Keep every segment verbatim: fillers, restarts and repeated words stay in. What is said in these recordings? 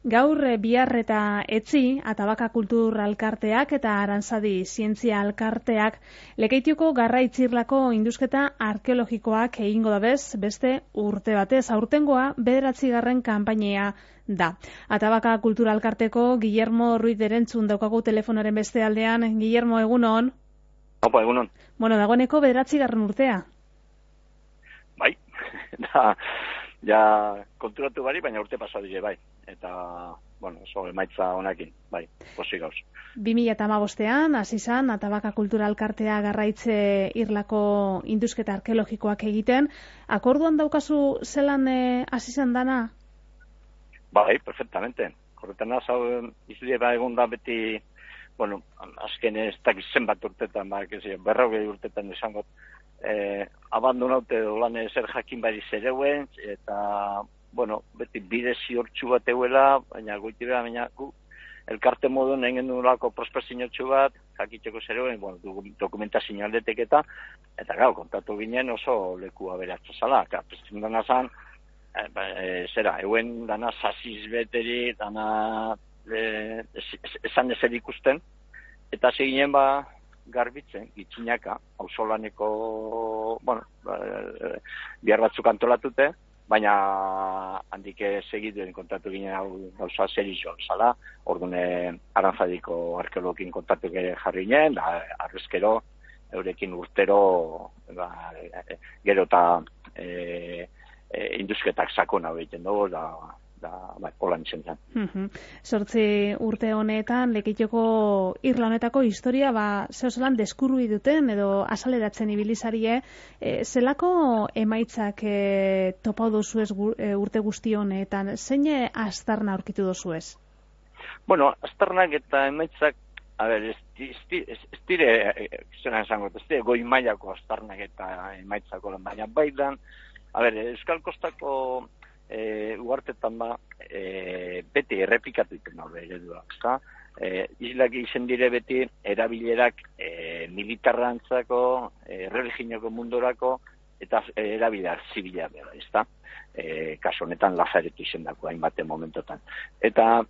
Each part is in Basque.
Gaur bihar eta etzi, Atabaka Kultur Alkarteak eta Aranzadi Zientzia Alkarteak Lekeitioko garraitzirlako indusketa arkeologikoak egingo dabez beste urte batez. Aurtengoa bederatzigarren kanpainea da. Atabaka Kultur Alkarteko Guillermo Ruiz erentzun daukagu telefonaren beste aldean. Guillermo, egunon? Opa, egunon. Bueno, dagoeneko bederatzigarren urtea. Bai, da, ja konturatu bari, baina urte pasadile, bai. Eta, bueno, oso emaitza honekin, bai, posi gauz. bi mila hamabostean, hasi izan, Atabaka Kultura Alkartea garraitze irlako indusketa arkeologikoak egiten. Akorduan daukazu zelan hasi izan dana? Bai, perfectamente. Horretan hau izudie ba egon da beti, bueno, azken ez dakiz zenbat urtetan, ba, berrogei urtetan esango, eh, abandonaute lan zer jakin bari zereuen, eta, bueno, beti bide ziortxu bat euela, baina goiti beha, baina gu, elkarte moduen egin nolako prospezinotxu bat, jakitzeko zereuen, bueno, dokumentazio aldetek eta, eta gau, kontatu ginen oso leku aberatza zala, ka, prestin dana zan, e, e, zera, euen dana sasiz beteri, dana e, esan ezer ikusten, eta zeginen ba, garbitzen, gitzinaka, auzolaneko, bueno, bihar batzuk antolatute, baina handik segituen kontatu ginen hau gauza zerizio zala, ordune Aranzadiko arkeologin kontatu gire jarri ginen, da arrezkero, eurekin urtero, ba, gero eta e, e, indusketak sakona egiten dugu, da, da, bai, holan zen zen. Uh-huh. Sortzi urte honetan, Lekeitioko irla honetako historia, ba, zehozelan deskurri duten, edo asaleratzen ibilizarie, e, zelako emaitzak e, topau dozuez e, urte guzti honetan, zein aztarna aurkitu dozuez? Bueno, aztarnak eta emaitzak, a ber, ez dire, zena esango, ez dire goi mailako aztarnak eta emaitzako, baina baidan, a ber, Euskal Kostako E, uartetan ba, e, beti errepikatu iten hau eredua, ezta? E, islak izen dire beti erabilerak e, militarrantzako, e, religioko mundorako, eta e, erabileak zibila bera, ezta? E, kaso honetan Lazaretu izen dako, hainbate momentotan. Eta,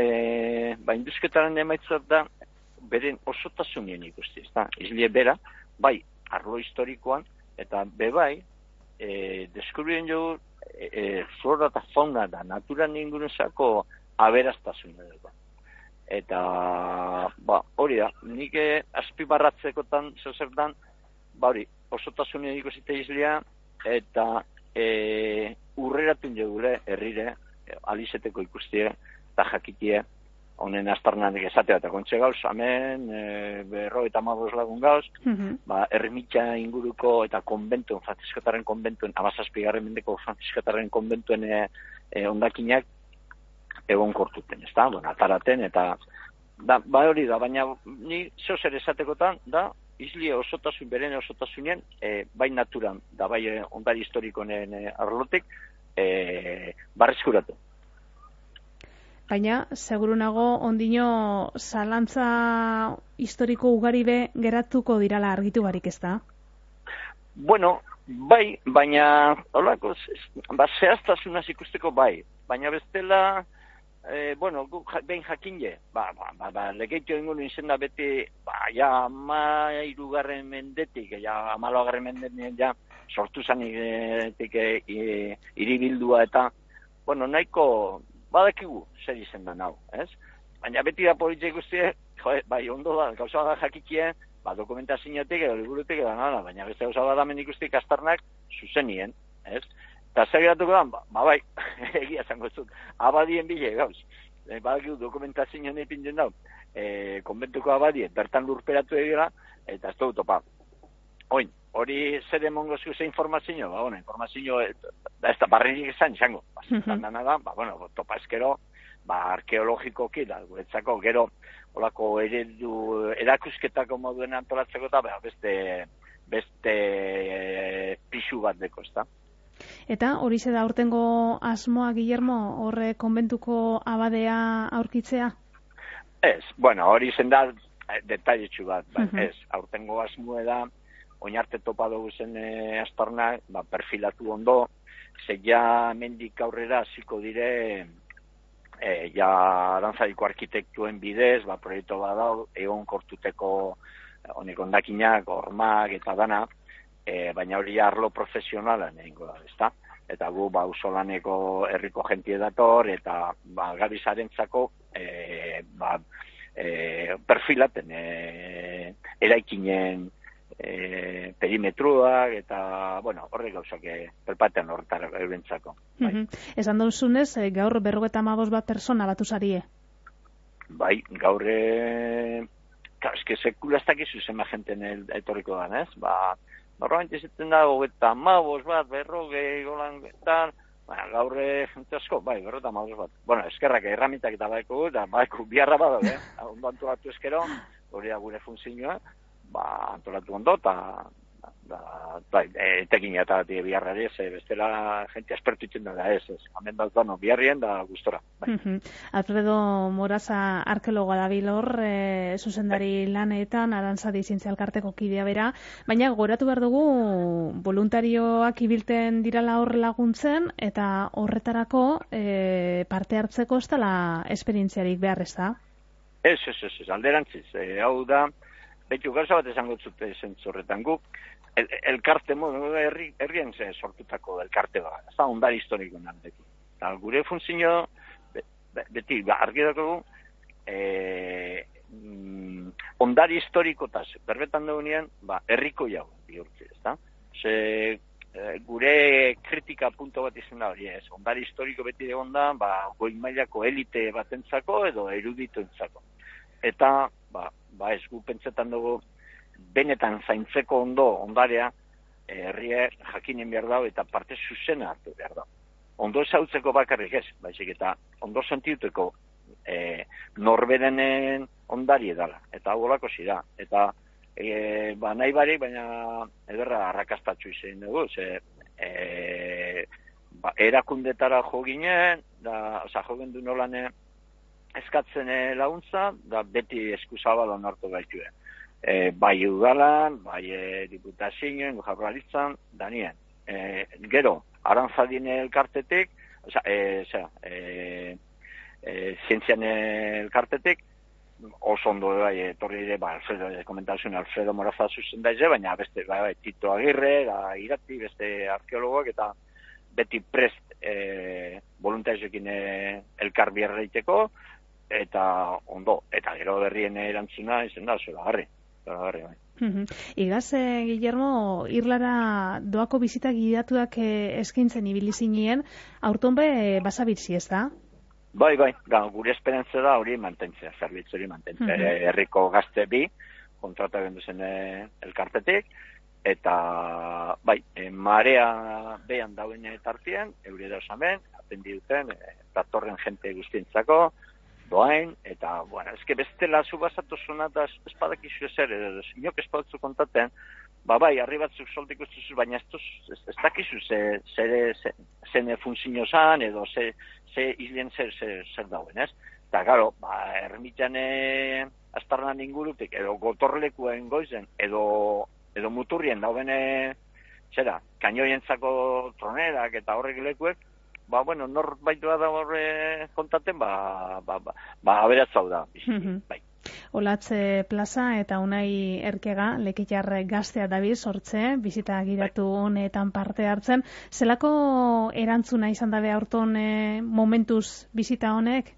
e, ba, indusketaren emaitzat da, beren osotasunien ikusti, ezta? Islie bera, bai, arlo historikoan, eta bebai, e, deskubrien jo, E, flora eta fauna da, naturan inguruzako aberaztasun edo. Eta, ba, hori da, nik azpibarratzekotan zezertan, ba hori, osotasunien ikusite izlea, eta e, urreratun jogure, herrire, alizeteko ikustie, eta jakitie, honen astarnanek esatea eta kontxe gauz, hemen, e, berro eta magos lagun gauz, uh-huh. ba, ermitxa inguruko eta konbentuen, frantziskotaren konbentuen, amazazpigarren mendeko frantziskotaren konbentuen e, e, ondakinak egon kortuten, ez da? Bueno, ataraten, eta da, ba hori da, baina ni zeo zer esatekotan, da, izlie osotasun, beren osotasunien, e, bai naturan, da bai e, ondari historikonen e, arlotik, e, barrezkuratu. Baina, seguru nago, ondino zalantza historiko ugari be geratuko dirala argitu barik, ez da? Bueno, bai, baina, holako, ba, zehaztasunaz ikusteko bai. Baina bestela, eh, bueno, gu behin jakinle, ba, ba, ba, ba Lekeitio ingo nintzen da beti, ba, ja, ama irugarren mendetik, ja, amaloagarren mendetik, ja, sortu zanik e, iribildua eta, bueno, nahiko, badakigu zer izen da nau, ez? Baina beti da politzia ikustie, jo, bai, ondo da, gauza da jakikie, ba, dokumentazioetik edo liburutik edo nada, baina beste gauza da damen ikustik astarnak zuzenien, ez? Eta zer geratuko da, ba, ba bai, egia zango zut, abadien bile gauz, e, badakigu dokumentazioen ipintzen dau, e, konbentuko abadie, bertan lurperatu egira, eta ez dut topa. Oin, hori zer emongo zuze informazio, ba, bueno, informazio, da ez da barririk izan, izango, ba, da, ba, bueno, topa eskero, ba, arkeologikoki, da, guretzako, gero, olako eredu, erakusketako moduen antolatzeko, eta, ba, beste, beste e, pixu bat deko, ez da. Eta hori ze da aurtengo asmoa, Guillermo, horre konbentuko abadea aurkitzea? Ez, bueno, hori zen da, detailetxu bat, ba, uh-huh. ez, aurtengo asmoa da, oinarte topa dugu zen e, astarnak, ba, perfilatu ondo, ze ja mendik aurrera hasiko dire e, ja arantzadiko arkitektuen bidez, ba, proiektu bat dau, egon kortuteko honek ondakinak, hormak eta dana, e, baina hori arlo profesionalan egingo da, ezta? Eta gu, ba, usolaneko herriko jentie dator, eta, ba, gabizarentzako, e, ba, e, perfilaten, e, eraikinen, e, perimetruak, eta, bueno, horrek gauzak, e, perpatean horretara eurentzako. Bai. Mm-hmm. Esan dauzunez, e, gaur berrogeta hamabost bat persona batu zarie? Bai, gaur, e, ka, eske sekula ez dakizu zema jenten etorriko dan, ez? Ba, normalmente izaten da, hogeta hamabost bat, berrogei, golan, eta, ba, gaur, jente asko, bai, berrogeta hamabost bat. Bueno, eskerrak, erramitak eta baiko, eta baiko biharra bada, eh? Ondo antolatu eskero, hori da gure funtzioa, ba, antolatu ondo, eta, da, bai, etekin eta biharrari ez, bestela jente espertu itzen da, ez, ez, hamen da dano, biharrien da gustora. Bai. Mm-hmm. Alfredo Moraza arkeologoa dabil hor, e, zuzendari bai. Lanetan, Arantzadi zientzia elkarteko kidea bera, baina goratu behar dugu voluntarioak ibilten dirala hor laguntzen, eta horretarako e, parte hartzeko ez dela esperientziarik behar ez da? Ez, ez, ez, ez, alderantziz, e, hau da, betu gauza bat esango zute zentzorretan guk, el, elkarte, herri, herrien ze sortutako elkarte bat, ez da ondari historiko nandekin. Eta gure funtzio, be, be, beti, ba, argi dago, e, mm, ondari historikotaz, berbetan dugunean, ba, herriko jau, bihurtzi, ez da? Ze, e, gure kritika punto bat izan da hori, ez, ondari historiko beti egon da, ba, goi mailako elite batentzako edo erudituentzako. Eta, ba, ba ez gu pentsetan dugu, benetan zaintzeko ondo ondarea, herrie jakinen behar dago eta parte zuzena hartu behar dago. Ondo ezautzeko bakarrik ez, baizik eta ondo sentituteko e, norbedenen ondari edala, eta hau olako zira. Eta e, ba, nahi barik, baina ederra arrakastatxu izan dugu, ze e, ba, erakundetara jo ginen, da, oza, jo gendu nolane, eskatzen laguntza, da beti eskuzabalon hartu gaitue. E, bai udalan, bai e, diputazioen, jaurlaritzan, danien. E, gero, Arantzadin elkartetik, oza, e, oza, e, e, zientzian elkartetik, oso ondo bai, etorri ere, ba, Alfredo, komentazioen Alfredo Moraza zuzen daize, baina beste, bai, bai, Tito Agirre, da, irati, beste arkeologoak, eta beti prest e, voluntarioekin e, elkar biarreiteko, eta ondo, eta gero berrien erantzuna izan da, zela garri, zela garri, bai. Mm-hmm. Igaz, eh, Guillermo, Irlara doako bizita gidatuak eh, eskaintzen ibili zinien, aurton be eh, basabitzi ez da? Bai, bai, da, gure esperantza da hori mantentzea, zerbitzu hori mantentzea. Mm-hmm. Herriko gazte bi, kontrata genduzen eh, elkartetik, eta, bai, eh, marea behan dauen tartien, eure da osamen, atendi duten, eh, datorren jente guztientzako, doain, eta, bueno, ezke bestela zu basatu zuna da espadakizu ezer, edo inok espadatu kontaten, ba bai, arri batzuk soltik ustuzuz, baina ez, ez, ez dakizu ze, zere, ze, zene funzio zan, edo ze, ze izlien zer, zer, zer dauen, ez? Eta, garo, ba, ermitane astarnan ingurutik, edo gotorlekuen goizen, edo, edo muturrien daubene, zera, kainoientzako tronerak eta horrek lekuek, ba, bueno, nor baitu da horre kontaten, ba, ba, ba, ba aberatzau da. Mm-hmm. Bai. Olatze Plaza eta Unai Erkega, Lekitar gaztea dabiz, hortze, bizita gidatu honetan parte hartzen. Zelako erantzuna izan dabe aurton e, momentuz bizita honek?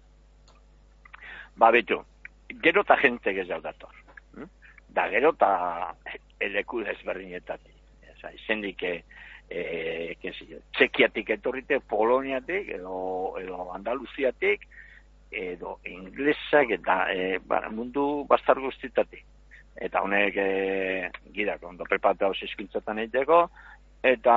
Ba, betu, gero eta jente gehiago dator. Hm? Da, gero eta eleku desberdinetatik. Izendik, E, Txekiatik etorrite, Poloniatik, edo, edo Andaluziatik, edo inglesak, eta e, ba, mundu bastar guztitatik. Eta honek e, gidak, ondo prepatu hau zizkintzatan egiteko, eta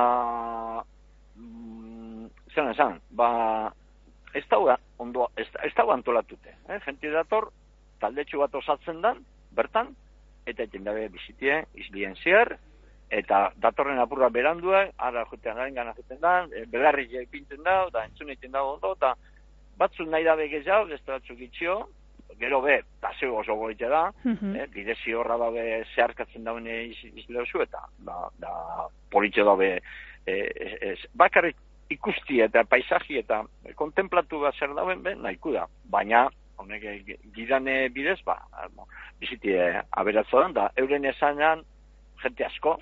mm, zen esan, ba, ez daua, ondo, ez, ez daua antolatute. Eh? Gente dator, taldetxu bat osatzen dan, bertan, eta eten dabe bizitie, izlien ziar, eta datorren apurra berandua, ara jotean garen gana joten da, e, belarri pinten da, eta entzun egiten da ondo, eta batzuk nahi dabe gehiago, ez batzuk itxio, gero be, paseo oso goitea da, mm-hmm. eh, bidezi horra dabe zeharkatzen daune izleuzu, eta da, da politxo dabe, eh, bakarrik ikusti eta paisaji eta kontemplatu bat zer dauen, ben, nahiko da. Baina, honek gidane bidez, ba, biziti aberatzo da, euren esanan, jente asko,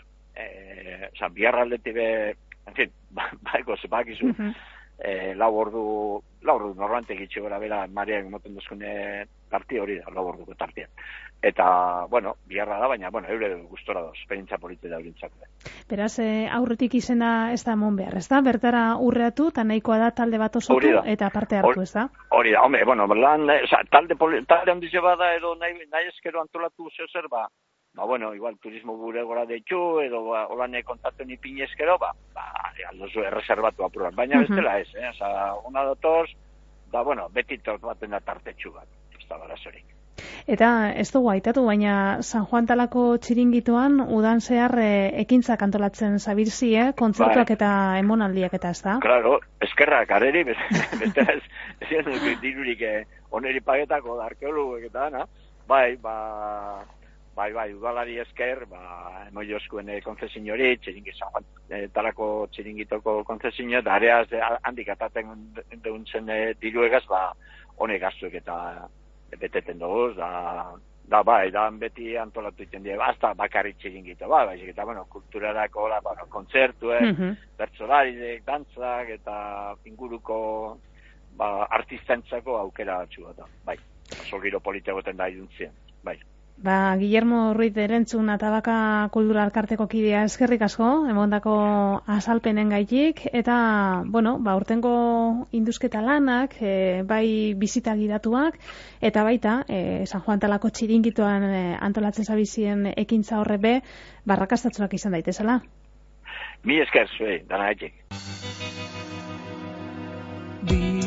e, oza, biharra aldeti be, en fin, baiko zepakizu, uh -huh. e, lau ordu, lau ordu normalmente gitxe gora bera, Mariak moten duzkune tarti hori da, lau orduko tartia. Eta, bueno, biharra da, baina, bueno, eure gustora da, esperientzia polite da eurintzako. Beraz, e, aurretik izena ez da mon behar, ez da? Bertara urreatu, eta nahikoa da talde bat osotu, eta parte hartu, ez da? Hori da, hombre, bueno, lan, oza, talde, talde handizio bada, edo nahi, nahi eskero antolatu zer, ba, ba, bueno, igual turismo gure gora deitu, edo ba, olane kontaktu ni pinezkero, ba, ba, aldozu erreserbatu apuran. Baina uh -huh. bestela ez, eh? Oza, ona datoz, da, bueno, beti baten da tartetxu bat, ez da barazorik. Eta ez dugu aitatu, baina San Juan talako txiringitoan udan zehar e, ekintzak antolatzen zabirzie, kontzertuak bai. Eta emonaldiak eta ez da? Claro, eskerrak, areri, bestela ez, ez ez dirurik eh, oneri pagetako da arkeologuek eta dana, bai, ba... Bai, bai, udalari esker, ba, emoi oskuen e, konzesin hori, txiringi, San Juan e, talako txiringitoko konzesin hori, da areaz e, handik ataten deuntzen e, diruegaz, ba, honek gaztuek eta e, beteten dugu, da, da, bai, da, beti antolatu iten dira, hasta bakarri txiringito, bai, bai, eta, bueno, kulturarako, la, bueno, kontzertuek, uh -huh. bertsolarizek, dantzak, eta inguruko, ba, artistantzako aukera batxu bat, bai, oso giro politiagoten da iduntzien, bai. Ba, Guillermo Ruiz de Erentzun Atabaka Kultura Elkarteko kidea eskerrik asko, emondako azalpenen gaitik, eta, bueno, ba, urtengo indusketa lanak, e, bai bizita gidatuak, eta baita, e, San Juan talako txiringitoan e, antolatzen zabizien ekintza horre be, barrakastatzuak izan daitezela. Mi esker, zuei, dana haitik.